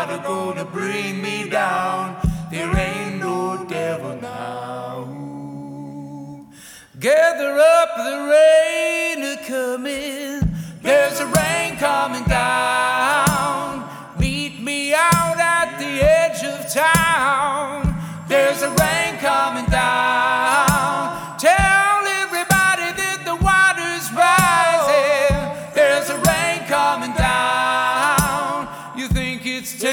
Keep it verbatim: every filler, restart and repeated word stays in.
not a gonna bring me down. There ain't no devil now. Gather up the rain a coming. There's a rain coming